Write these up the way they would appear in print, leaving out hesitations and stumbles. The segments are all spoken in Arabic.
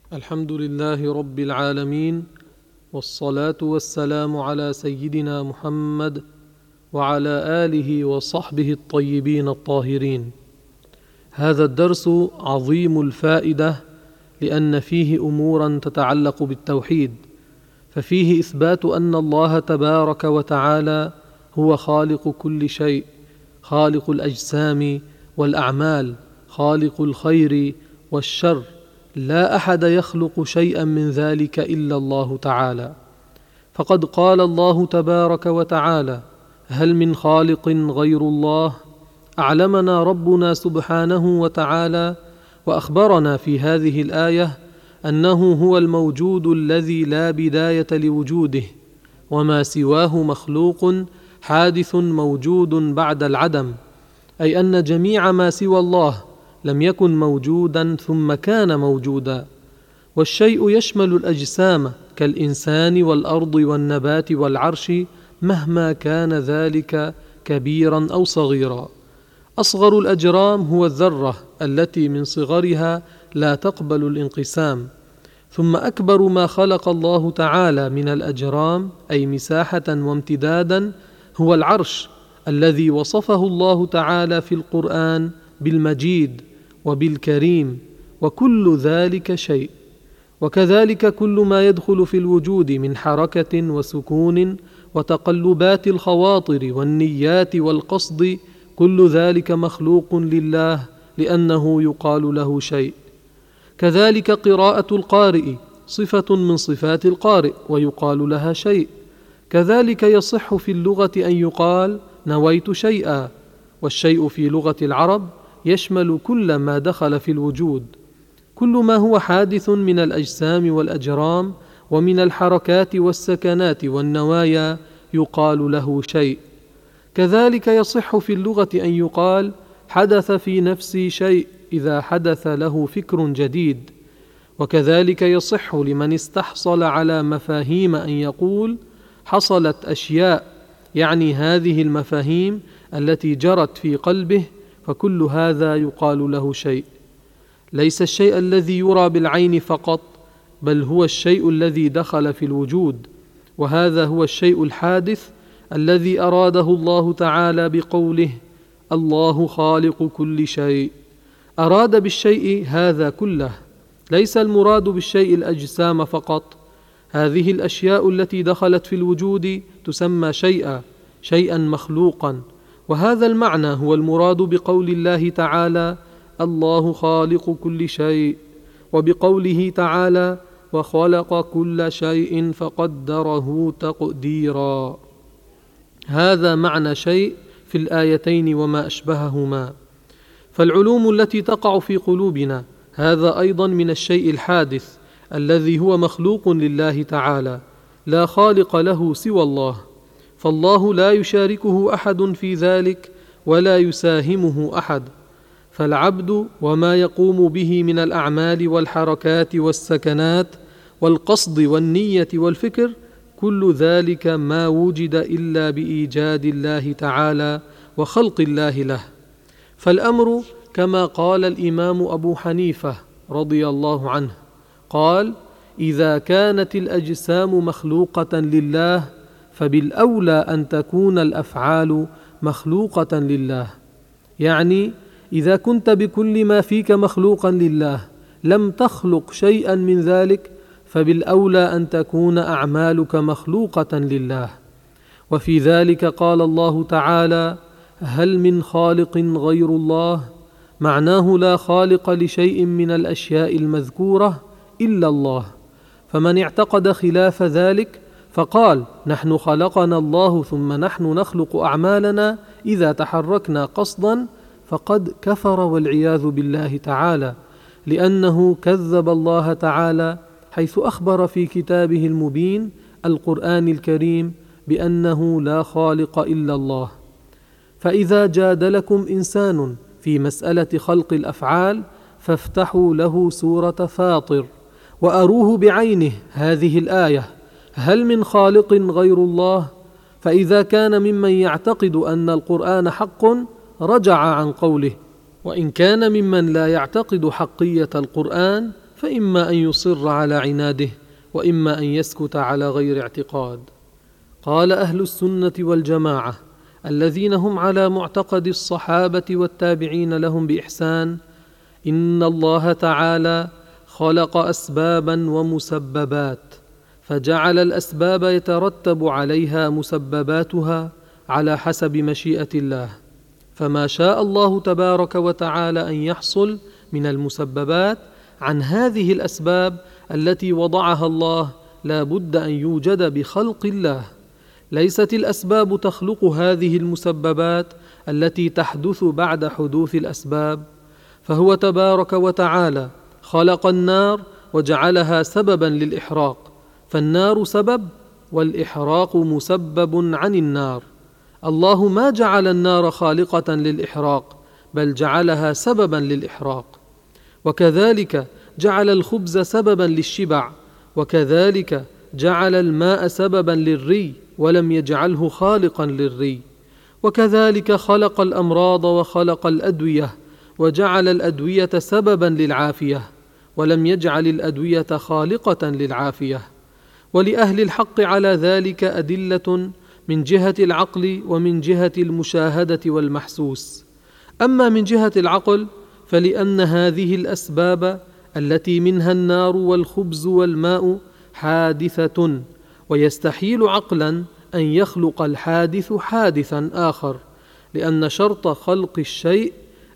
الحمد لله رب العالمين، والصلاة والسلام على سيدنا محمد وعلى آله وصحبه الطيبين الطاهرين. هذا الدرس عظيم الفائدة لأن فيه أمورا تتعلق بالتوحيد، ففيه إثبات أن الله تبارك وتعالى هو خالق كل شيء، خالق الأجسام والأعمال، خالق الخير والشر، لا أحد يخلق شيئا من ذلك إلا الله تعالى. فقد قال الله تبارك وتعالى: هل من خالق غير الله؟ أعلمنا ربنا سبحانه وتعالى وأخبرنا في هذه الآية أنه هو الموجود الذي لا بداية لوجوده، وما سواه مخلوق حادث موجود بعد العدم، أي أن جميع ما سوى الله لم يكن موجودا ثم كان موجودا. والشيء يشمل الأجسام كالإنسان والأرض والنبات والعرش مهما كان ذلك كبيرا أو صغيرا. أصغر الأجرام هو الذرة التي من صغرها لا تقبل الانقسام، ثم أكبر ما خلق الله تعالى من الأجرام أي مساحة وامتدادا هو العرش الذي وصفه الله تعالى في القرآن بالمجيد وبالكريم، وكل ذلك شيء. وكذلك كل ما يدخل في الوجود من حركة وسكون وتقلبات الخواطر والنيات والقصد، كل ذلك مخلوق لله لأنه يقال له شيء. كذلك قراءة القارئ صفة من صفات القارئ ويقال لها شيء. كذلك يصح في اللغة أن يقال نويت شيئا، والشيء في لغة العرب يشمل كل ما دخل في الوجود، كل ما هو حادث من الأجسام والأجرام ومن الحركات والسكنات والنوايا يقال له شيء. كذلك يصح في اللغة أن يقال حدث في نفسي شيء إذا حدث له فكر جديد. وكذلك يصح لمن استحصل على مفاهيم أن يقول حصلت أشياء، يعني هذه المفاهيم التي جرت في قلبه، فكل هذا يقال له شيء. ليس الشيء الذي يرى بالعين فقط، بل هو الشيء الذي دخل في الوجود، وهذا هو الشيء الحادث الذي أراده الله تعالى بقوله: الله خالق كل شيء. أراد بالشيء هذا كله، ليس المراد بالشيء الأجسام فقط. هذه الأشياء التي دخلت في الوجود تسمى شيئا مخلوقا، وهذا المعنى هو المراد بقول الله تعالى: الله خالق كل شيء، وبقوله تعالى: وخلق كل شيء فقدره تقديرا. هذا معنى شيء في الآيتين وما أشبههما. فالعلوم التي تقع في قلوبنا هذا أيضا من الشيء الحادث الذي هو مخلوق لله تعالى، لا خالق له سوى الله، فالله لا يشاركه أحد في ذلك ولا يساهمه أحد. فالعبد وما يقوم به من الأعمال والحركات والسكنات والقصد والنية والفكر، كل ذلك ما وجد إلا بإيجاد الله تعالى وخلق الله له. فالأمر كما قال الإمام أبو حنيفة رضي الله عنه، قال: إذا كانت الأجسام مخلوقة لله فبالأولى أن تكون الأفعال مخلوقة لله. يعني إذا كنت بكل ما فيك مخلوقا لله لم تخلق شيئا من ذلك، فبالأولى أن تكون أعمالك مخلوقة لله. وفي ذلك قال الله تعالى: هل من خالق غير الله؟ معناه لا خالق لشيء من الأشياء المذكورة إلا الله. فمن اعتقد خلاف ذلك فقال نحن خلقنا الله ثم نحن نخلق أعمالنا إذا تحركنا قصدا، فقد كفر والعياذ بالله تعالى، لأنه كذب الله تعالى حيث أخبر في كتابه المبين القرآن الكريم بأنه لا خالق إلا الله. فإذا جادلكم إنسان في مسألة خلق الأفعال فافتحوا له سورة فاطر وأروه بعينه هذه الآية: هل من خالق غير الله؟ فإذا كان ممن يعتقد أن القرآن حق رجع عن قوله، وإن كان ممن لا يعتقد حقية القرآن فإما أن يصر على عناده، وإما أن يسكت على غير اعتقاد. قال أهل السنة والجماعة الذين هم على معتقد الصحابة والتابعين لهم بإحسان: إن الله تعالى خلق أسبابا ومسببات، فجعل الأسباب يترتب عليها مسبباتها على حسب مشيئة الله، فما شاء الله تبارك وتعالى أن يحصل من المسببات عن هذه الأسباب التي وضعها الله لا بد أن يوجد بخلق الله. ليست الأسباب تخلق هذه المسببات التي تحدث بعد حدوث الأسباب، فهو تبارك وتعالى خلق النار وجعلها سببا للإحراق، فالنار سبب والإحراق مسبب عن النار. الله ما جعل النار خالقة للإحراق، بل جعلها سببا للإحراق. وكذلك جعل الخبز سببا للشبع، وكذلك جعل الماء سببا للري ولم يجعله خالقا للري، وكذلك خلق الأمراض وخلق الأدوية وجعل الأدوية سببا للعافية ولم يجعل الأدوية خالقة للعافية. ولأهل الحق على ذلك أدلة من جهة العقل ومن جهة المشاهدة والمحسوس. أما من جهة العقل فلأن هذه الأسباب التي منها النار والخبز والماء حادثة، ويستحيل عقلا أن يخلق الحادث حادثا آخر، لأن شرط خلق الشيء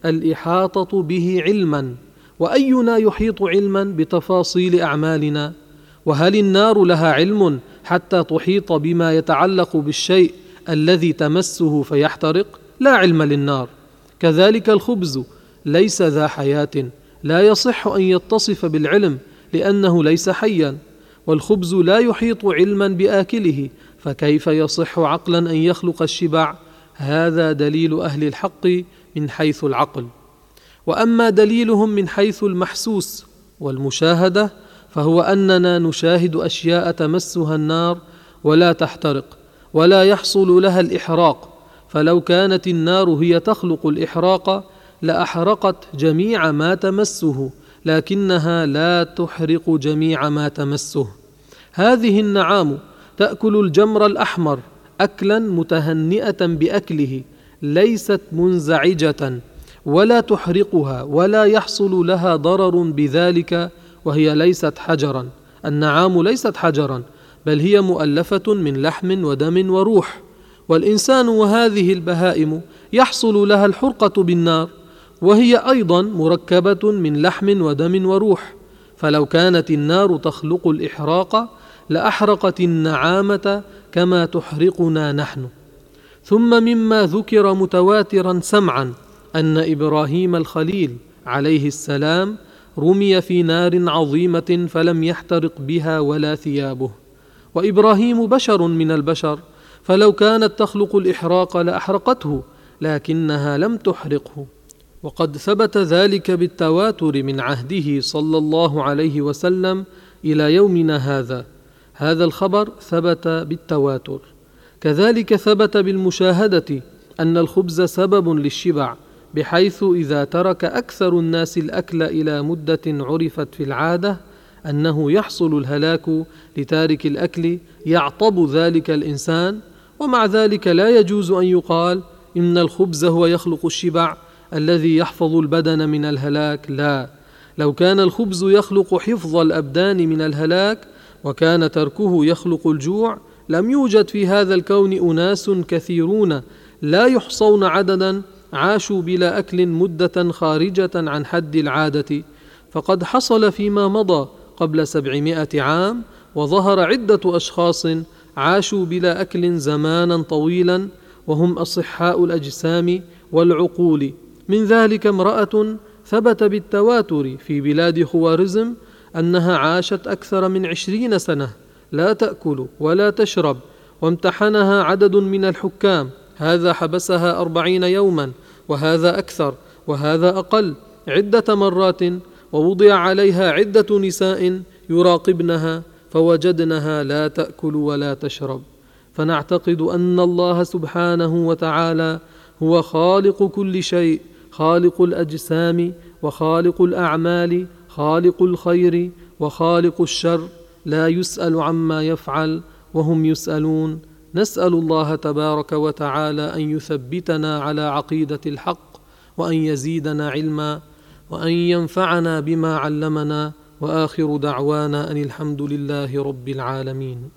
الإحاطة به علما، وأينا يحيط علما بتفاصيل أعمالنا؟ وهل النار لها علم حتى تحيط بما يتعلق بالشيء الذي تمسه فيحترق؟ لا علم للنار. كذلك الخبز ليس ذا حياة، لا يصح أن يتصف بالعلم لأنه ليس حيا، والخبز لا يحيط علما بآكله، فكيف يصح عقلا أن يخلق الشبع؟ هذا دليل أهل الحق من حيث العقل. وأما دليلهم من حيث المحسوس والمشاهدة فهو أننا نشاهد أشياء تمسها النار ولا تحترق ولا يحصل لها الإحراق، فلو كانت النار هي تخلق الإحراق لأحرقت جميع ما تمسه، لكنها لا تحرق جميع ما تمسه. هذه النعام تأكل الجمر الأحمر أكلا متهنئة بأكله، ليست منزعجة ولا تحرقها ولا يحصل لها ضرر بذلك، وهي ليست حجرا. النعام ليست حجرا، بل هي مؤلفة من لحم ودم وروح. والإنسان وهذه البهائم يحصل لها الحرقة بالنار، وهي أيضا مركبة من لحم ودم وروح، فلو كانت النار تخلق الإحراق لأحرقت النعامة كما تحرقنا نحن. ثم مما ذكر متواترا سمعا أن إبراهيم الخليل عليه السلام رمي في نار عظيمة فلم يحترق بها ولا ثيابه، وإبراهيم بشر من البشر، فلو كانت تخلق الإحراق لأحرقته لكنها لم تحرقه. وقد ثبت ذلك بالتواتر من عهده صلى الله عليه وسلم إلى يومنا هذا. هذا الخبر ثبت بالتواتر. كذلك ثبت بالمشاهدة أن الخبز سبب للشبع، بحيث إذا ترك أكثر الناس الأكل إلى مدة عرفت في العادة أنه يحصل الهلاك لتارك الأكل يعطب ذلك الإنسان، ومع ذلك لا يجوز أن يقال إن الخبز هو يخلق الشبع الذي يحفظ البدن من الهلاك. لا، لو كان الخبز يخلق حفظ الأبدان من الهلاك وكان تركه يخلق الجوع لم يوجد في هذا الكون أناس كثيرون لا يحصون عددا عاشوا بلا أكل مدة خارجة عن حد العادة. فقد حصل فيما مضى قبل 700 عام وظهر عدة أشخاص عاشوا بلا أكل زمانا طويلا وهم أصحاء الأجسام والعقول. من ذلك امرأة ثبت بالتواتر في بلاد خوارزم أنها عاشت أكثر من 20 سنة لا تأكل ولا تشرب، وامتحنها عدد من الحكام، هذا حبسها 40 يوما وهذا أكثر وهذا أقل عدة مرات، ووضع عليها عدة نساء يراقبنها فوجدنها لا تأكل ولا تشرب. فنعتقد أن الله سبحانه وتعالى هو خالق كل شيء، خالق الأجسام وخالق الأعمال، خالق الخير وخالق الشر لا يسأل عما يفعل وهم يسألون. نسأل الله تبارك وتعالى أن يثبتنا على عقيدة الحق، وأن يزيدنا علما، وأن ينفعنا بما علمنا. وآخر دعوانا أن الحمد لله رب العالمين.